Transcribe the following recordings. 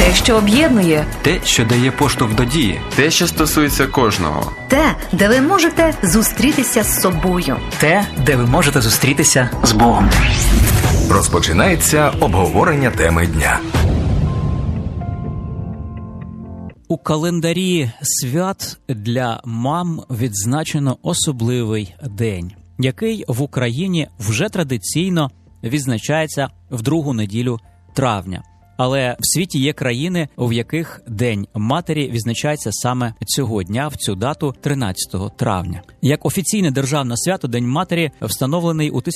Те, що об'єднує. Те, що дає поштовх до дії. Те, що стосується кожного. Те, де ви можете зустрітися з собою. Те, де ви можете зустрітися з Богом. Розпочинається обговорення теми дня. У календарі свят для мам відзначено особливий день, який в Україні вже традиційно відзначається в другу неділю травня. Але в світі є країни, в яких День матері відзначається саме цього дня, в цю дату, 13 травня. Як офіційне державне свято, День матері встановлений у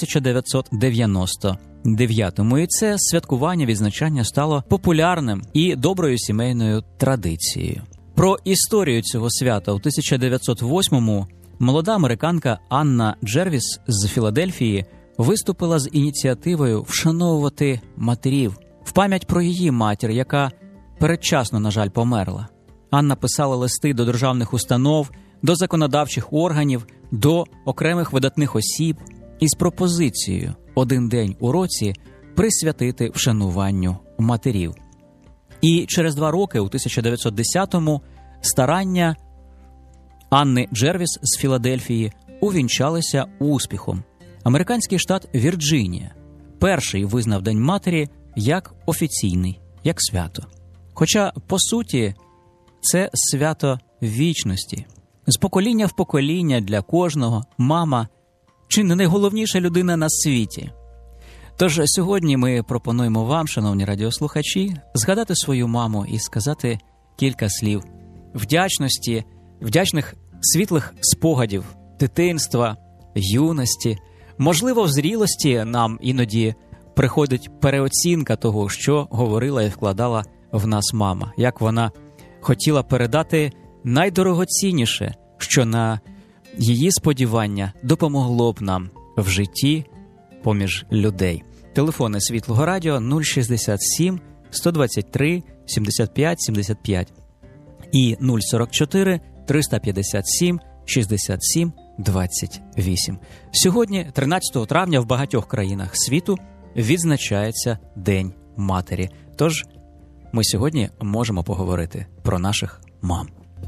1999-му. І це святкування, відзначання стало популярним і доброю сімейною традицією. Про історію цього свята у 1908-му молода американка Анна Джервіс з Філадельфії виступила з ініціативою вшановувати матерів в пам'ять про її матір, яка передчасно, на жаль, померла. Анна писала листи до державних установ, до законодавчих органів, до окремих видатних осіб із пропозицією один день у році присвятити вшануванню матерів. І через 2 роки, у 1910-му, старання Анни Джервіс з Філадельфії увінчалися успіхом. Американський штат Вірджинія перший визнав День матері як офіційний, як свято. Хоча, по суті, це свято вічності. З покоління в покоління для кожного мама чи не найголовніша людина на світі. Тож сьогодні ми пропонуємо вам, шановні радіослухачі, згадати свою маму і сказати кілька слів вдячності, вдячних світлих спогадів, дитинства, юності. Можливо, в зрілості нам іноді приходить переоцінка того, що говорила і вкладала в нас мама, як вона хотіла передати найдорогоцінніше, що на її сподівання допомогло б нам в житті поміж людей. Телефони Світлого радіо 067 123 75 75 і 044 357 67 28. Сьогодні, 13 травня, в багатьох країнах світу відзначається День матері. Тож ми сьогодні можемо поговорити про наших мам.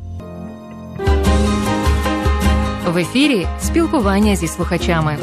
В ефірі спілкування зі слухачами.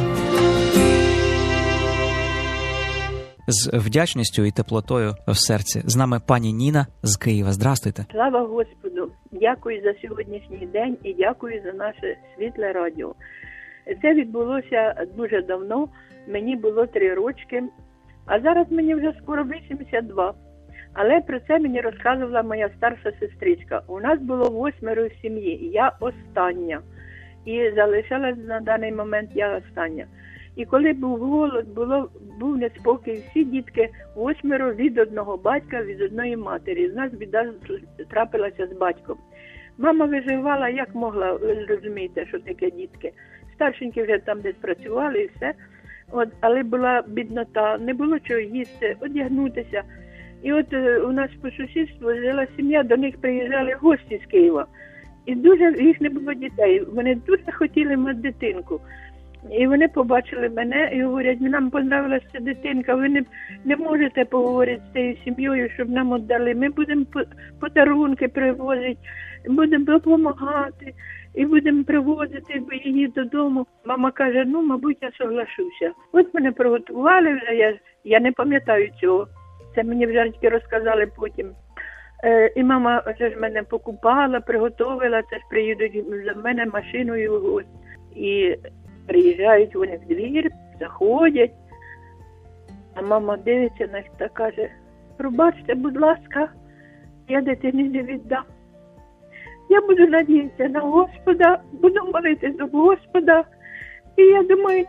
З вдячністю і теплотою в серці. З нами пані Ніна з Києва. Здрастуйте. Слава Господу! Дякую за сьогоднішній день і дякую за наше світле радіо. Це відбулося дуже давно. Мені було 3 рочки, а зараз мені вже скоро 82. Але про це мені розказувала моя старша сестричка. У нас було 8 в сім'ї, я остання. І залишилась на даний момент я остання. І коли був голод, був неспокій, всі дітки 8 від одного батька, від одної матері. З нас біда трапилася з батьком. Мама виживала як могла, ви розумієте, що таке дітки. Старшенькі вже там десь працювали і все. Але була біднота, не було чого їсти, одягнутися. І от у нас по сусідству жила сім'я, до них приїжджали гості з Києва. І дуже їх не було дітей. Вони дуже хотіли мати дитинку. І вони побачили мене і говорять, нам понравилася ця дитинка, ви не можете поговорити з цією сім'єю, щоб нам віддали. Ми будемо подарунки привозити, будемо допомагати і будемо привозити її додому. Мама каже, мабуть, я соглашуся. От мене приготували вже, я не пам'ятаю цього. Це мені вже тільки розказали потім. І мама вже ж мене покупала, приготувала, це ж приїдуть за мене машиною. І приїжджають вони в двір, заходять. А мама дивиться на них та каже, пробачте, будь ласка, я дитині не віддам. Я буду надіятися на Господа, буду молитися до Господа. І я думаю,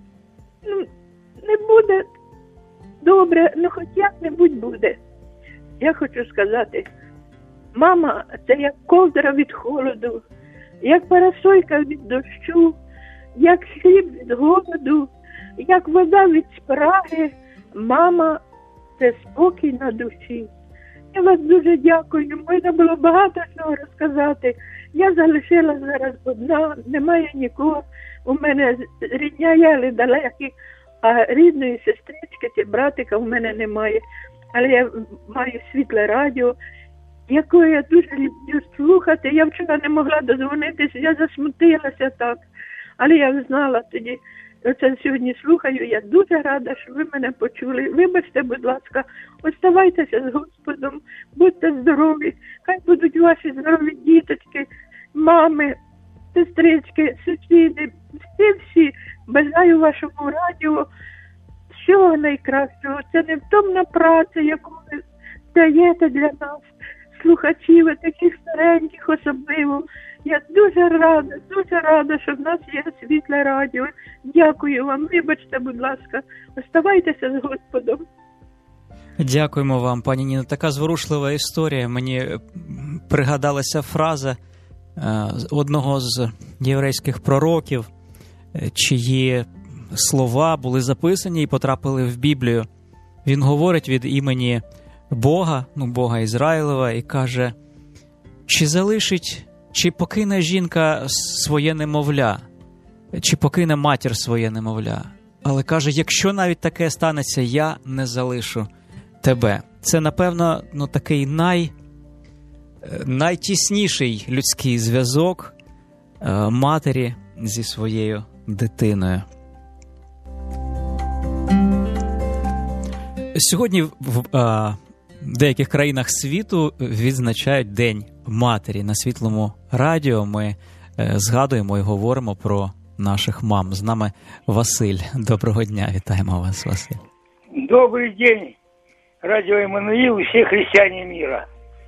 не буде добре, хоч як-небудь буде. Я хочу сказати, мама – це як ковдра від холоду, як парасолька від дощу, як хліб від голоду, як вода від спраги. Мама – це спокій на душі. Я вас дуже дякую. Можна було багато чого розказати. Я залишилась зараз одна, немає нікого. У мене рідня є, але далекі, а рідної сестрички чи братика в мене немає. але я маю світле радіо, якого я дуже люблю слухати. Я вчора не могла дозвонитися, я засмутилася так, але я знала тоді, оце сьогодні слухаю, я дуже рада, що ви мене почули. Вибачте, будь ласка, оставайтеся з Господом, будьте здорові, хай будуть ваші здорові діточки, мами, сестрички, сусіди, всі. Бажаю вашому радіо всього найкращого. Це невтомна праця, яку ви даєте для нас, слухачів, таких стареньких особливо. Я дуже рада, що в нас є світле радіо. Дякую вам. Вибачте, будь ласка. Оставайтеся з Господом. Дякуємо вам, пані Ніно. Така зворушлива історія. Мені пригадалася фраза одного з єврейських пророків, чиї слова були записані і потрапили в Біблію. Він говорить від імені Бога, Бога Ізраїлева, і каже: чи покине жінка своє немовля, чи покине матір своє немовля. Але каже, якщо навіть таке станеться, я не залишу тебе. Це, напевно, такий найтісніший людський зв'язок матері зі своєю дитиною. Сьогодні в деяких країнах світу відзначають День матері. На Світлому радіо ми згадуємо і говоримо про наших мам. З нами Василь. Доброго дня. Вітаємо вас, Василь. Добрый день, радио Эммануил и все христиане мира.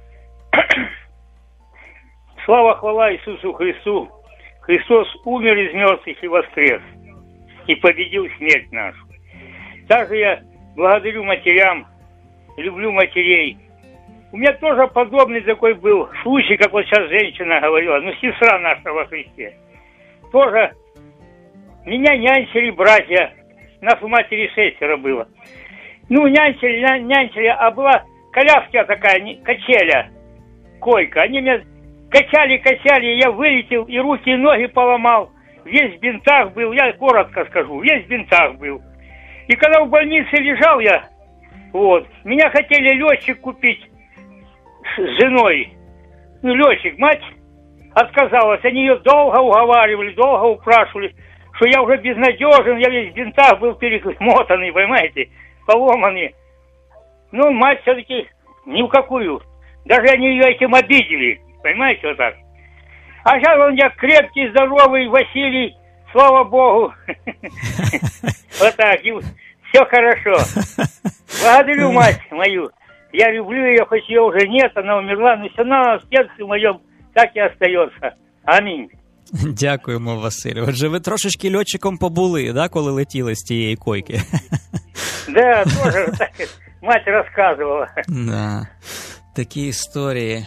Слава, хвала Иисусу Христу. Христос умер из мертвых и воскрес, и победил смерть нашу. Также я благодарю матерям, люблю матерей. У меня тоже подобный такой был случай, как вот сейчас женщина говорила, сестра наша во Христе. Тоже меня нянчили братья, нас у матери 6 было. Нянчили, а была коляска такая, качеля, койка. Они меня качали, я вылетел, и руки, и ноги поломал. Весь в бинтах был, я коротко скажу, весь в бинтах был. И когда в больнице лежал я, меня хотели летчик купить с женой. Летчик, мать отказалась. Они ее долго уговаривали, долго упрашивали, что я уже безнадежен, я весь в бинтах был перемотанный, понимаете, поломанный. Мать все-таки ни в какую. Даже они ее этим обидели, понимаете, вот так. А сейчас я крепкий, здоровый Василий, слава Богу. Вот так, и все хорошо. Благодарю мать мою. Я люблю ее, хоть ее уже нет, она умерла, но все равно в сердце моем так и остается. Амінь. Дякуємо, Василю. Отже, ви трошечки льотчиком побули, да, коли летіли з тієї койки? Да, тоже так мать розказувала. Да, такі історії.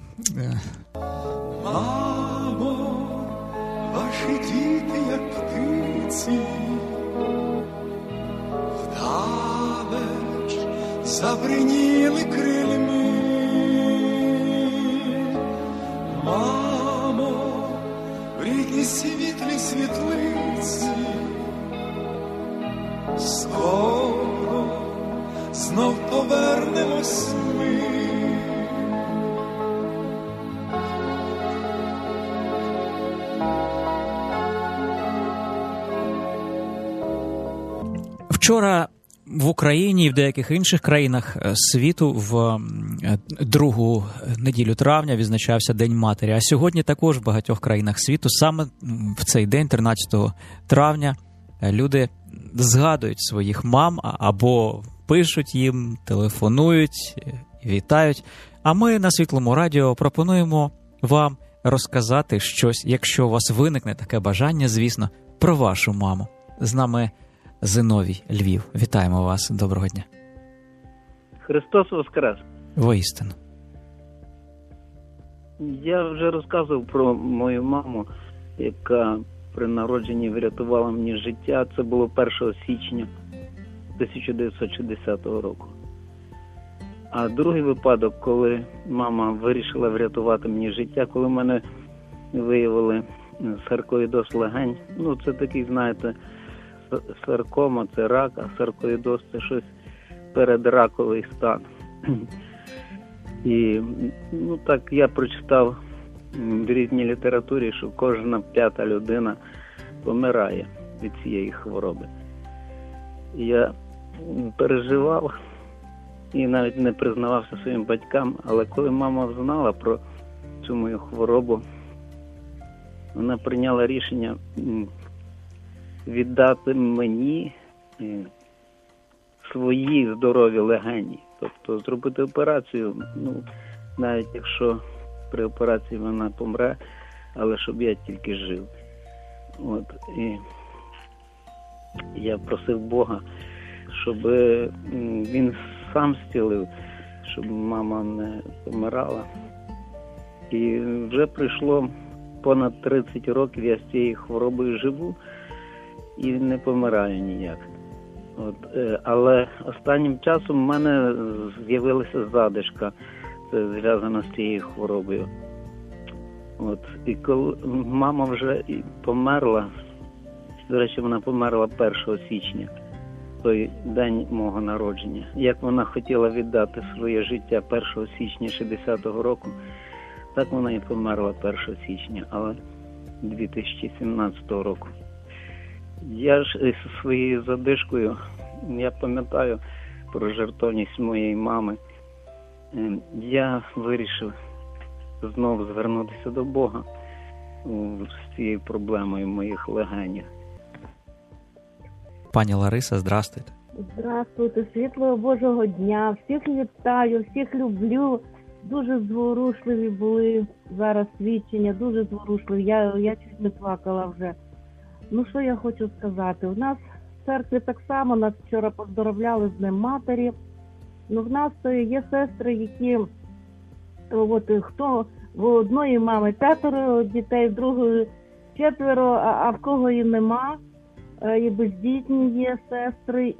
Мамо, ваші діти, як птиці, вдалеч забриніли крильми. Мамо, в рідній світлі світлиці, скоро знов повернемось ми. Вчора в Україні і в деяких інших країнах світу в другу неділю травня відзначався День матері. А сьогодні також в багатьох країнах світу саме в цей день, 13 травня, люди згадують своїх мам або пишуть їм, телефонують, вітають. А ми на Світлому радіо пропонуємо вам розказати щось, якщо у вас виникне таке бажання, звісно, про вашу маму. З нами Зиновій, Львів. Вітаємо вас. Доброго дня. Христос воскрес. Воістину. Я вже розказував про мою маму, яка при народженні врятувала мені життя. Це було 1 січня 1960 року. А другий випадок, коли мама вирішила врятувати мені життя, коли в мене виявили саркоїдоз легень. Це такий, знаєте, саркома, це рак, а саркоїдоз – це щось передраковий стан. І так я прочитав в різній літературі, що кожна 5-та людина помирає від цієї хвороби. І я переживав і навіть не признавався своїм батькам, але коли мама знала про цю мою хворобу, вона прийняла рішення віддати мені свої здорові легені. Тобто зробити операцію, навіть якщо при операції вона помре, але щоб я тільки жив. І я просив Бога, щоб він сам зцілив, щоб мама не помирала. І вже пройшло понад 30 років, я з цією хворобою живу і не помираю ніяк. Але останнім часом в мене з'явилася задишка, це зв'язано з цією хворобою. І коли мама вже померла, до речі, вона померла 1 січня, той день мого народження. Як вона хотіла віддати своє життя 1 січня 60-го року, так вона і померла 1 січня, але 2017 року. Я ж зі своєю задишкою, я пам'ятаю про жертовність моєї мами. Я вирішив знову звернутися до Бога з цією проблемою моїх легенів. Пані Лариса, здрастуйте. Здравствуйте, світлого Божого дня. Всіх вітаю, всіх люблю. Дуже зворушливі були зараз свідчення, дуже зворушливі. Я чуть не плакала вже. Що я хочу сказати? У нас в церкві так само, нас вчора поздоровляли з Днем Матері. В нас є сестри, які, хто в одної мами 5 дітей, в другої 4, а в кого і нема. І бездітні є сестри,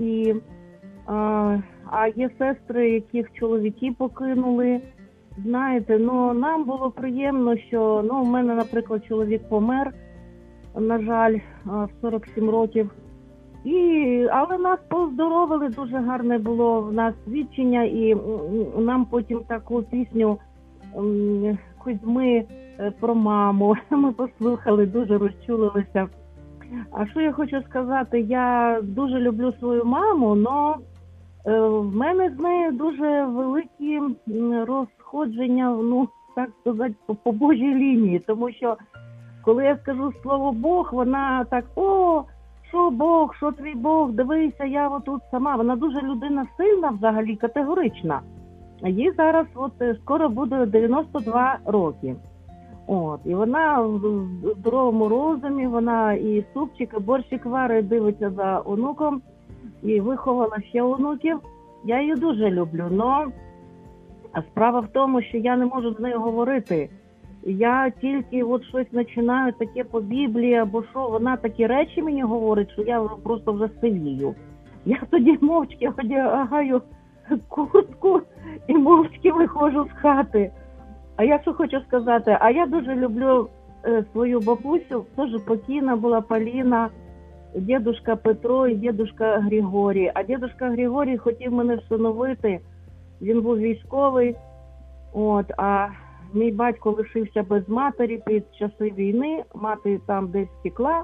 а є сестри, яких чоловіки покинули. Знаєте, нам було приємно, що, в мене, наприклад, чоловік помер, на жаль, в 47 років. Але нас поздоровили, дуже гарне було в нас свідчення, і нам потім таку пісню Кузьми про маму ми послухали, дуже розчулилися. А що я хочу сказати, я дуже люблю свою маму, але в мене з нею дуже великі розходження, так сказати, по Божій лінії, тому що коли я скажу слово Бог, вона так, що Бог, що твій Бог, дивися, я отут сама. Вона дуже людина сильна взагалі, категорична. Їй зараз скоро буде 92 роки. І вона в здоровому розумі, вона і супчик, і борщик варить, дивиться за онуком, і виховала ще онуків. Я її дуже люблю, а справа в тому, що я не можу з нею говорити. Я тільки щось починаю таке по Біблії, або що, вона такі речі мені говорить, що я просто вже сивію. Я тоді мовчки одягаю куртку і мовчки виходжу з хати. А я що хочу сказати, я дуже люблю свою бабусю, теж покійна була Поліна, дідушка Петро і дідушка Григорій. А дідушка Григорій хотів мене всиновити, він був військовий, а мій батько лишився без матері під часи війни, мати там десь втекла,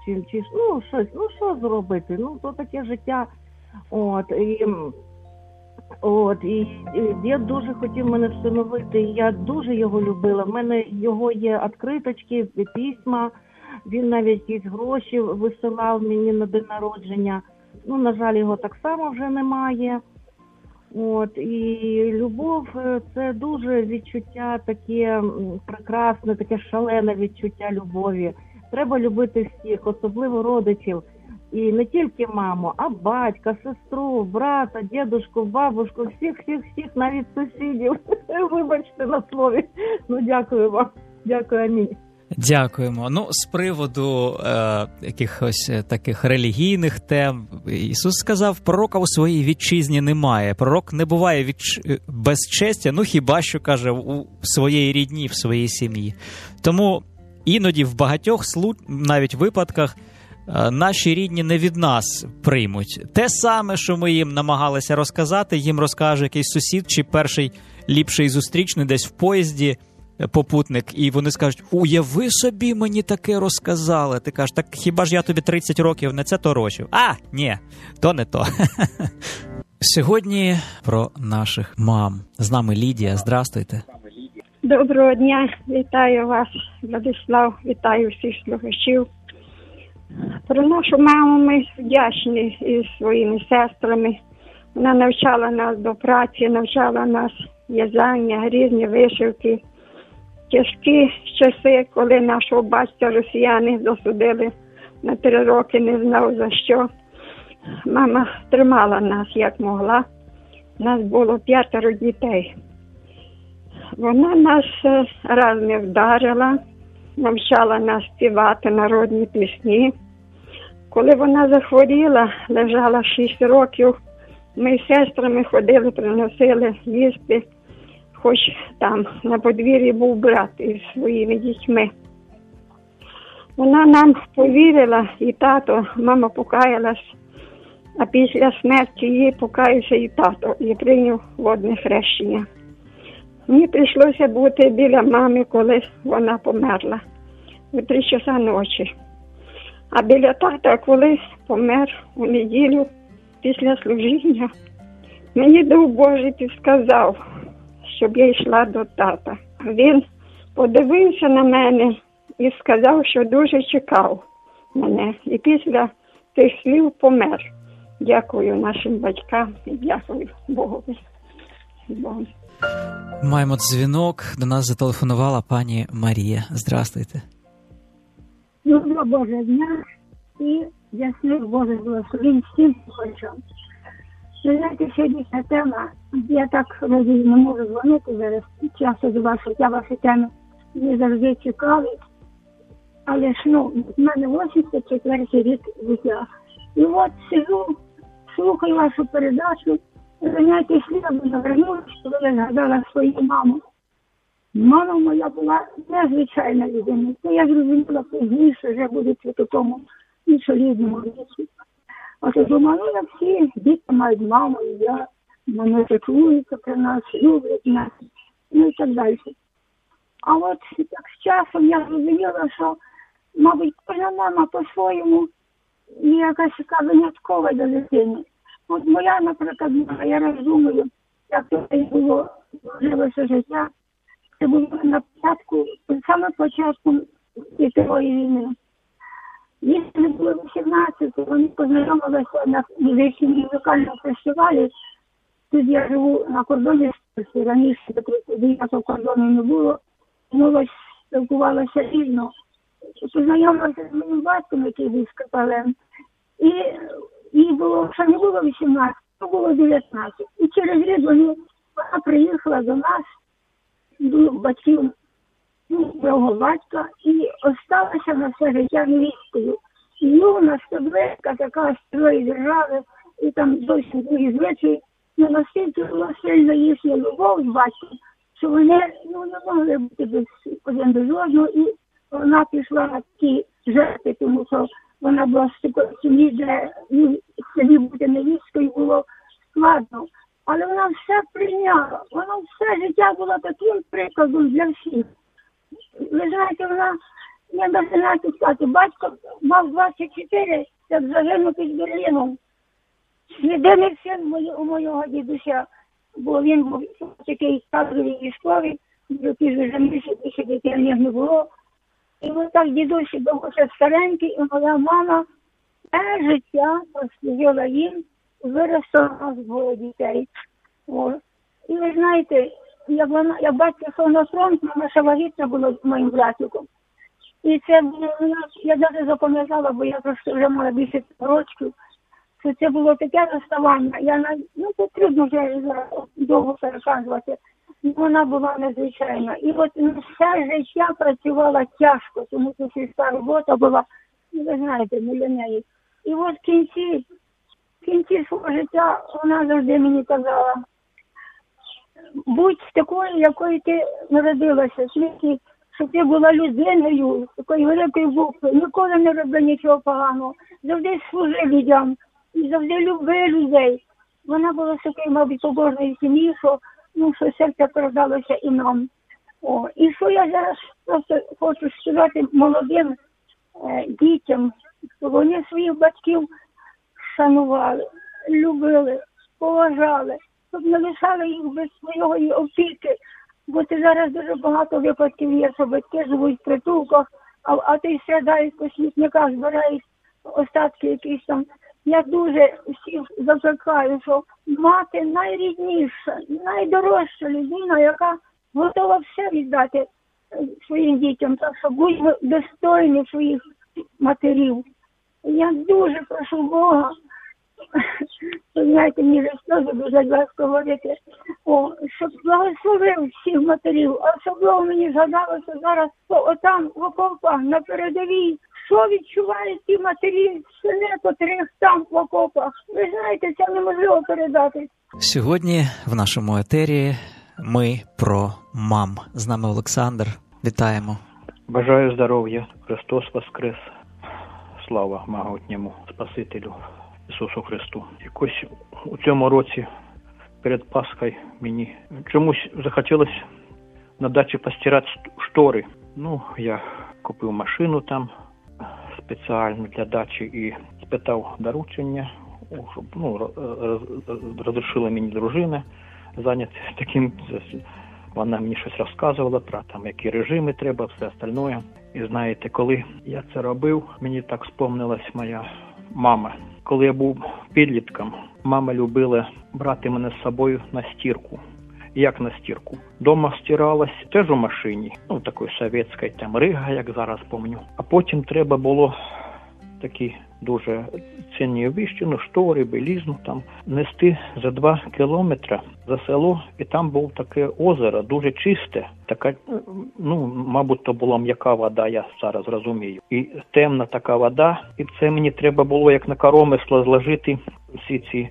що зробити, то таке життя. І дід дуже хотів мене всиновити, і я дуже його любила. В мене його є відкриточки, письма, він навіть якісь гроші висилав мені на день народження. На жаль, його так само вже немає. І любов – це дуже відчуття таке прекрасне, таке шалене відчуття любові. Треба любити всіх, особливо родичів. І не тільки маму, а батька, сестру, брата, дідушку, бабушку, всіх, навіть сусідів. Вибачте на слові. Дякую вам. Дякую, амінь. Дякуємо. З приводу якихось таких релігійних тем, Ісус сказав, пророка у своїй вітчизні немає. Пророк не буває без честі, хіба що, каже, у своїй рідні, в своїй сім'ї. Тому іноді в багатьох навіть випадках наші рідні не від нас приймуть. Те саме, що ми їм намагалися розказати, їм розкаже якийсь сусід чи перший ліпший зустрічний десь в поїзді, попутник, і вони скажуть: уяви собі, мені таке розказали. Ти кажеш: так хіба ж я тобі 30 років не це торочив? А, ні, то не то. Сьогодні про наших мам. З нами Лідія. Здрастуйте. Доброго дня. Вітаю вас, Владислав. Вітаю всіх слухачів. Про нашу маму ми вдячні із своїми сестрами. Вона навчала нас до праці, навчала нас в'язання, різні вишивки. Тяжкі часи, коли нашого батька росіяни засудили на 3 роки, не знав за що. Мама тримала нас як могла. Нас було 5 дітей. Вона нас раз не вдарила, навчала нас співати народні пісні. Коли вона захворіла, лежала 6 років, ми з сестрами ходили, приносили їсти. Хоч там на подвір'ї був брат із своїми дітьми. Вона нам повірила, і тато, мама покаялась, а після смерті її покаявся і тато, і прийняв водне хрещення. Мені прийшлося бути біля мами, коли вона померла, у 3 часа ночі. А біля тата, коли помер у неділю після служіння, мені Дух Божий підказав, щоб я йшла до тата. Він подивився на мене і сказав, що дуже чекав мене. І після тих слів помер. Дякую нашим батькам і дякую Богові. Маємо дзвінок. До нас зателефонувала пані Марія. Здрастуйте. Доброго Божого дня і ясних Божих благословень всім слухачам. Ви знаєте, сьогоднішня тема, я так розумію, не можу дзвонити зараз, часто до вас, я ваші теми не завжди цікавить, але ж, в мене 84-й рік життя. І от сижу, слухаю вашу передачу, і знаєте, слідом навернулася, коли я згадала свою маму. Мама моя була незвичайна людина. Це я зрозуміла пізніше, вже будучи в такому іншолітньому віці. От я думаю, всі діти мають маму, і я, мене піклуються про нас, люблять нас, і так далі. А от так з часом я зрозуміла, що, мабуть, кожна мама по-своєму є якась така виняткова до дитини. От моя, наприклад, я розумію, як це було, жилося життя. Це було на початку, саме початком світової війни. Їй було 18, вони познайомилися на музичному музикальному фестивалі. Тут я живу на кордоні, раніше до 39-го кордону не було. Молодь спілкувалася різно. Познайомилася з моїм батьком, який був скрипалем. І їй було, що не було 18, то було 19. І через рік вона приїхала до нас, до батьків мого батька, і осталася на все життя невісткою. Юна, стеблика, така з старої держави, і там зовсім другі звичаї. Но настільки була сильна їхня любов з батьком, що вони не могли бути без один без одного, і вона пішла на такі жертви, тому що вона була з такої сім'ї, де собі бути невісткою було складно. Але вона все прийняла, вона все життя була таким прикладом для всіх. Ви знаєте, я навіть не знаю сказати, батько мав 24, як загинув під Берліном. Єдиний син у моєго дідуся, бо він був такий кадровий військовий, який вже більше дітей не було. І ось так дідусь був ще старенький, і моя мама все життя послужила їм, виростила нас 2 дітей. І ви знаєте, як батько йшов на фронт, вона ще вагітна була з моїм братиком. І це було, я навіть запам'ятала, бо я просто вже мала більше років, що це було таке розставання. Це трудно вже довго переказувати. Вона була незвичайна. І от все життя працювала тяжко, тому що сільська робота була, ви знаєте, не для неї. І от в кінці свого життя вона завжди мені казала: будь такою, якою ти народилася, в світі щоб ти була людиною, такою великою буквою, ніколи не роби нічого поганого, завжди служи людям, і завжди люби людей. Вона була з такої, мабуть, побожної сім'ї, що серце передалося і нам. І що я зараз просто хочу сказати молодим дітям, щоб вони своїх батьків шанували, любили, поважали, щоб не лишали їх без своєї опіки. Бо це зараз дуже багато випадків є, що батьки живуть в притулках, а ти страдають по смітниках, збирають остатки якісь там. Я дуже всіх закликаю, що мати найрідніша, найдорожча людина, яка готова все віддати своїм дітям. Так що будьмо достойні своїх матерів. Я дуже прошу Бога, знаєте, мені вже сльози дуже важко говорити, щоб благословив всіх матерів. Особливо мені згадалося зараз, що отам в окопах на передовій, що відчувають ті матері, сини, котрих там в окопах. Ви знаєте, це неможливо передати. Сьогодні в нашому етері ми про мам. З нами Олександр. Вітаємо. Бажаю здоров'я. Христос воскрес. Слава могутньому Спасителю Ісусу Христу. Якось у цьому році перед Пасхою мені чомусь захотілося на дачі постирати штори. Я купив машину там спеціально для дачі і спитав доручення, щоб розрішила мені дружина зайнятися таким. Вона мені щось розказувала про там, які режими треба, все остальне. І знаєте, коли я це робив, мені так спомнилась моя мама. Коли я був підлітком, мама любила брати мене з собою на стірку. Як на стірку? Дома стиралась теж у машині, такої совєтської, там Рига, як зараз пам'ятаю. А потім треба було такі дуже цінні вещі, штори, білизну там, нести за 2 кілометри за село, і там було таке озеро, дуже чисте, така, мабуть, то була м'яка вода, я зараз розумію. І темна така вода, і це мені треба було, як на коромисло, зложити всі ці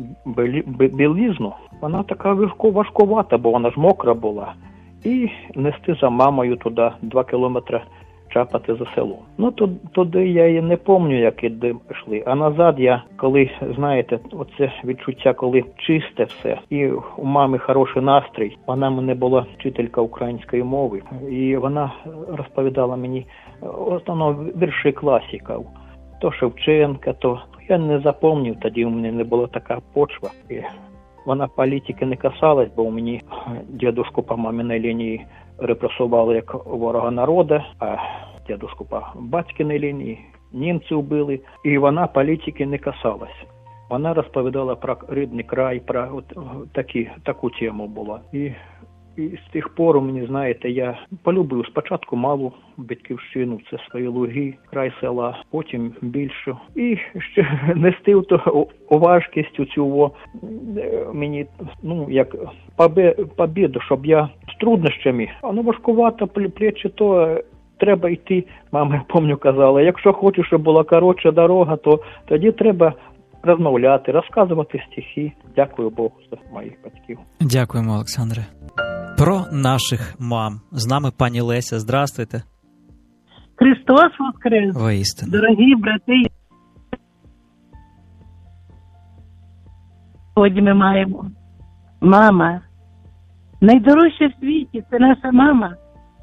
білизну. Вона така важкувата, бо вона ж мокра була. І нести за мамою туди 2 кілометри чапати за село. Туди я і не пам'ятаю, як йшли. А назад я, коли, знаєте, оце відчуття, коли чисте все, і у мами хороший настрій. Вона мене була вчителька української мови, і вона розповідала мені в основному вірші класиків. То Шевченка, то я не запам'ятав, тоді у мене не була така почва. І вона політики не касалась, бо у мені дідушку по маминій лінії репресували як ворога народу, а дідушку по батькиній лінії німці вбили. І вона політики не касалась. Вона розповідала про рідний край, про таку тему була. І з тих пор, мені, знаєте, я полюбив спочатку малу батьківщину, це свої луги, край села, потім більше. І ще нести важкість цього мені, як побіду, щоб я з труднощами, важкувато плечі, то треба йти, мама, пам'ятаю, казала, якщо хочеш, щоб була коротша дорога, то тоді треба розмовляти, розказувати стихи. Дякую Богу за моїх батьків. Дякуємо, Олександре. Про наших мам. З нами пані Леся. Здравствуйте. Христос воскрес. Воістину. Дорогі брати. Сьогодні ми маємо мама. Найдорожче в світі – це наша мама.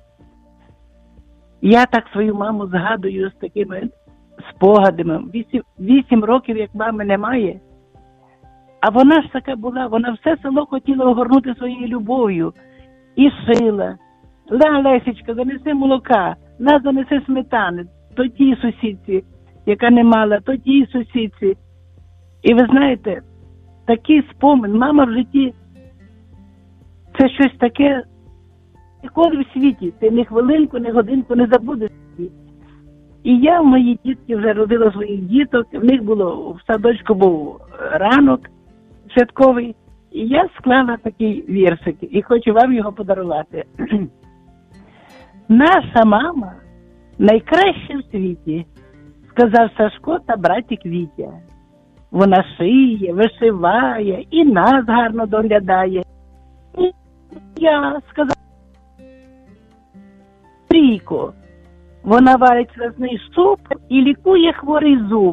Я так свою маму згадую з такими спогадами. 8 років, як мами немає. А вона ж така була, вона все село хотіла огорнути своєю любов'ю. І шила. Лесечка, занеси молока, на, занеси сметани. То тій сусідці, яка не мала, то тій сусідці. І ви знаєте, такий спомин, мама в житті, це щось таке, ніколи в світі, ти ні хвилинку, ні годинку не забудеш. І я в моїй дітки вже родила своїх діток, в них було, в садочку був ранок святковий, і я склала такий віршик, і хочу вам його подарувати. Наша мама найкраща в світі, сказав Сашко та братик Вітя. Вона шиє, вишиває і нас гарно доглядає. І я сказав, Марійко. Вона варить слизний суп і лікує хворий зуб.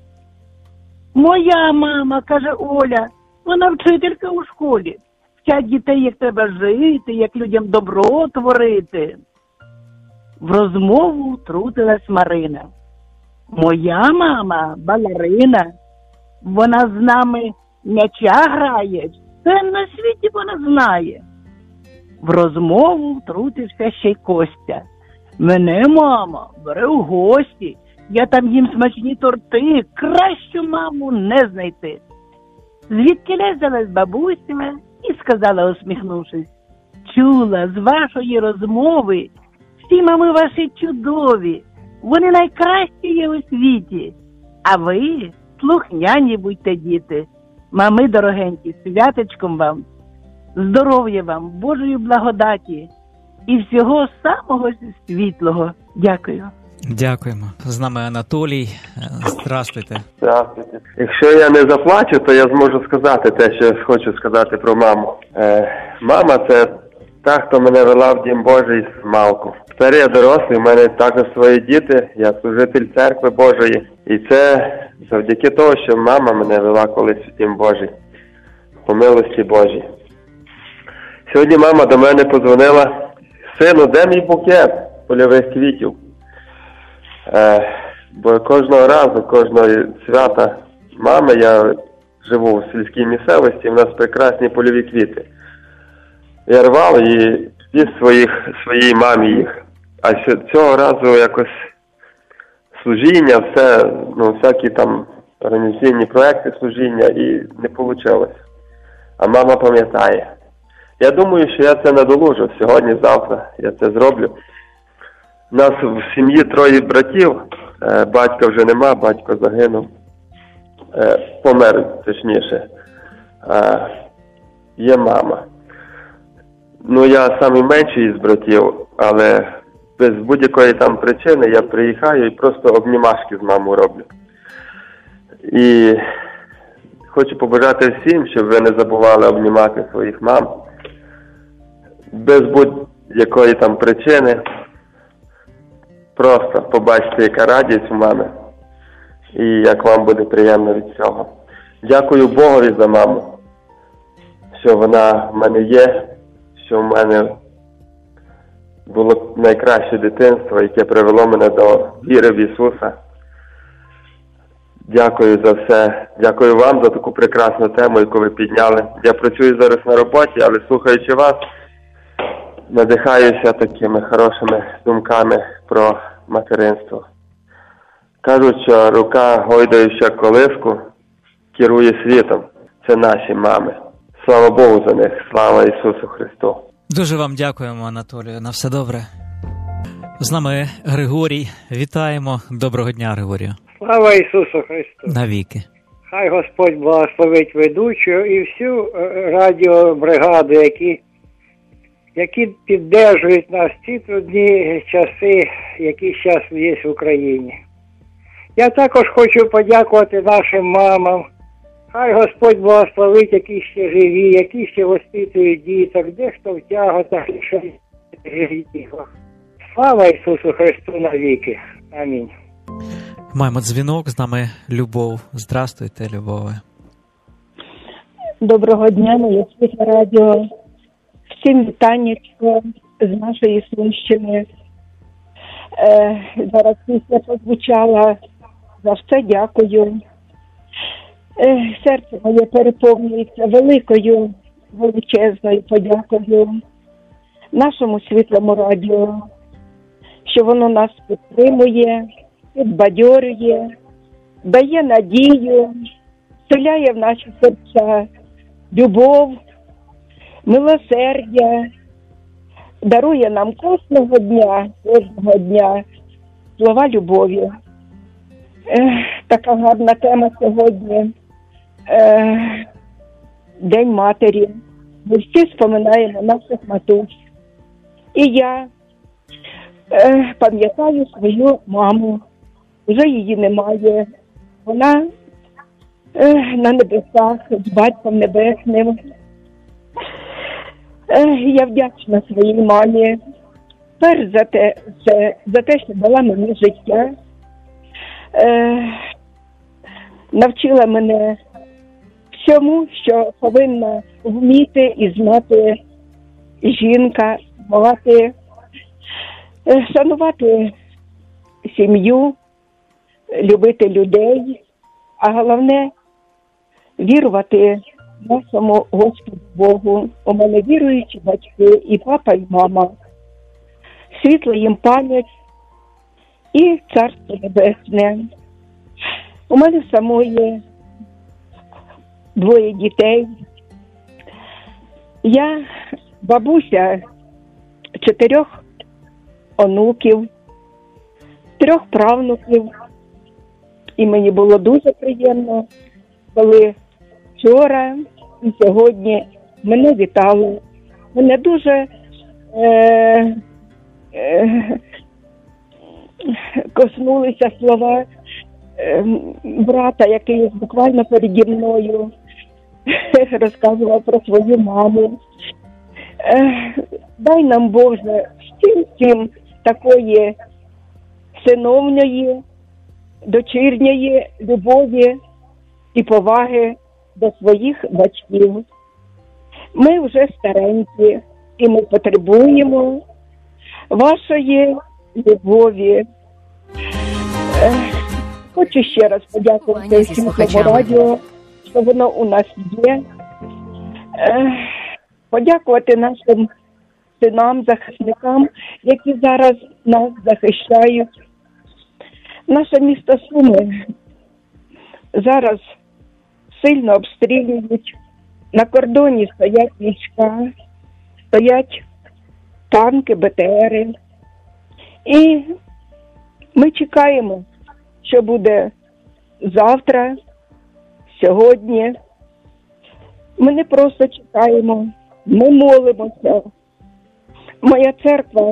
Моя мама, каже Оля, вона вчителька у школі. Вчать дітей, як треба жити, як людям добро творити. В розмову втрутилась Марина. Моя мама балерина. Вона з нами м'яча грає, все на світі вона знає. В розмову втрутився ще й Костя. Мене мама бере у гості, я там їм смачні торти, кращу маму не знайти. Звідкіля взялась бабуся і сказала, усміхнувшись, чула з вашої розмови, всі мами ваші чудові, вони найкращі є у світі, а ви слухняні будьте, діти. Мами дорогенькі, святочком вам, здоров'я вам, Божої благодаті і всього самого світлого. Дякую. Дякуємо. З нами Анатолій. Здравствуйте. Здравствуйте. Якщо я не заплачу, то я зможу сказати те, що я хочу сказати про маму. Мама – це та, хто мене вела в Дім Божий з малку. Старі, я дорослий, в мене також свої діти, я служитель церкви Божої. І це завдяки того, що мама мене вела колись в Дім Божий. По милості Божій. Сьогодні мама до мене подзвонила: сину, де мій букет польових квітів? Бо кожного разу, кожного свята мами, я живу в сільській місцевості, в нас прекрасні польові квіти. Я рвав і всі своїй мамі їх. А цього разу якось служіння, все, всякі там організаційні проекти служіння, і не вийшло. А мама пам'ятає. Я думаю, що я це надолужу сьогодні, завтра я це зроблю. У нас в сім'ї 3 братів, батька вже нема, батько загинув, помер точніше. Є мама. Я самий менший із братів, але без будь-якої там причини я приїхаю і просто обнімашки з мамою роблю. І хочу побажати всім, щоб ви не забували обнімати своїх мам. Без будь-якої там причини. Просто побачите, яка радість у мами. І як вам буде приємно від цього. Дякую Богові за маму, що вона в мене є, що в мене було найкраще дитинство, яке привело мене до віри в Ісуса. Дякую за все. Дякую вам за таку прекрасну тему, яку ви підняли. Я працюю зараз на роботі, але слухаючи вас, надихаюся такими хорошими думками про материнство. Кажуть, що рука, гойдаюча колиску, керує світом. Це наші мами. Слава Богу за них. Слава Ісусу Христу. Дуже вам дякуємо, Анатолію. На все добре. З нами Григорій. Вітаємо. Доброго дня, Григорію. Слава Ісусу Христу. Навіки. Хай Господь благословить ведучого і всю радіобригаду, які піддержують нас в ті трудні часи, які зараз є в Україні. Я також хочу подякувати нашим мамам. Хай Господь благословить, які ще живі, які ще воспитують діток, дехто в тяготах, що живі. Слава Ісусу Христу навіки. Амінь. Маємо дзвінок, з нами Любов. Здравствуйте, Любове. Доброго дня, моє світле радіо. Всім вітаннячко з нашої Сумщини. Зараз пісня прозвучала. За все дякую. Серце моє переповнюється великою, величезною подякою нашому світлому радіо, що воно нас підтримує, підбадьорює, дає надію, вселяє в наші серця любов, милосердя, дарує нам кожного дня слова любові. Така гарна тема сьогодні. День матері. Ми всі споминаємо наших матусь. І я пам'ятаю свою маму. Вже її немає. Вона на небесах з Батьком Небесним. Я вдячна своїй мамі перш за те, що дала мені життя, навчила мене всьому, що повинна вміти і знати жінка, мати, шанувати сім'ю, любити людей, а головне – вірувати нашому Господу Богу. У мене віруючі батьки, і папа, і мама. Світла їм пам'ять і Царство Небесне. У мене самої 2 дітей. Я бабуся 4 онуків, 3 правнуків. І мені було дуже приємно, коли вчора і сьогодні мене вітали. Мене дуже коснулися слова брата, який буквально переді мною розказував про свою маму. Дай нам, Боже, всім такої синовньої, дочірньої любові і поваги до своїх батьків. Ми вже старенькі, і ми потребуємо вашої любові. Хочу ще раз подякувати всім радіо, що воно у нас є. Подякувати нашим синам, захисникам, які зараз нас захищають. Наше місто Суми зараз сильно обстрілюють. На кордоні стоять війська, стоять танки, БТРи. І ми чекаємо, що буде завтра, сьогодні. Ми не просто чекаємо, ми молимося. Моя церква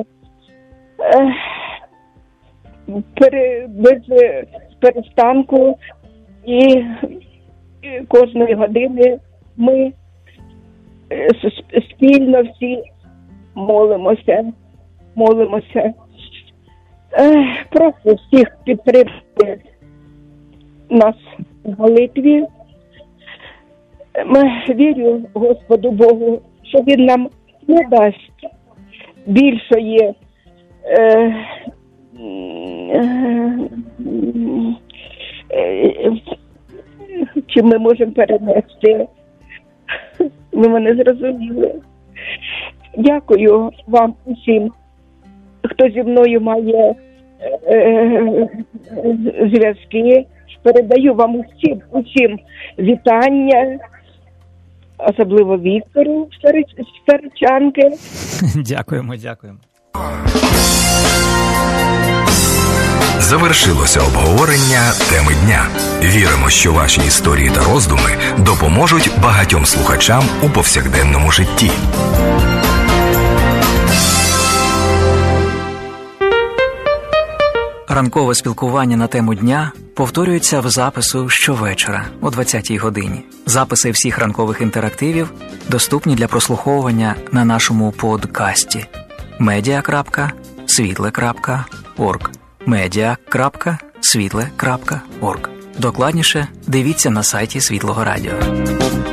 без перестанку і кожної години ми спільно всі молимося. Просто всіх підтримати нас в молитві. Вірю Господу Богу, що Він нам не дасть більшої чим ми можемо перенести. Ви мене зрозуміли. Дякую вам усім, хто зі мною має зв'язки. Передаю вам усім вітання, особливо Віктору з Старичанки. Дякуємо. Завершилося обговорення теми дня. Віримо, що ваші історії та роздуми допоможуть багатьом слухачам у повсякденному житті. Ранкове спілкування на тему дня повторюється в запису щовечора о 20-й годині. Записи всіх ранкових інтерактивів доступні для прослуховування на нашому подкасті media.svitle.org media.svitle.org. Докладніше дивіться на сайті Світлого Радіо.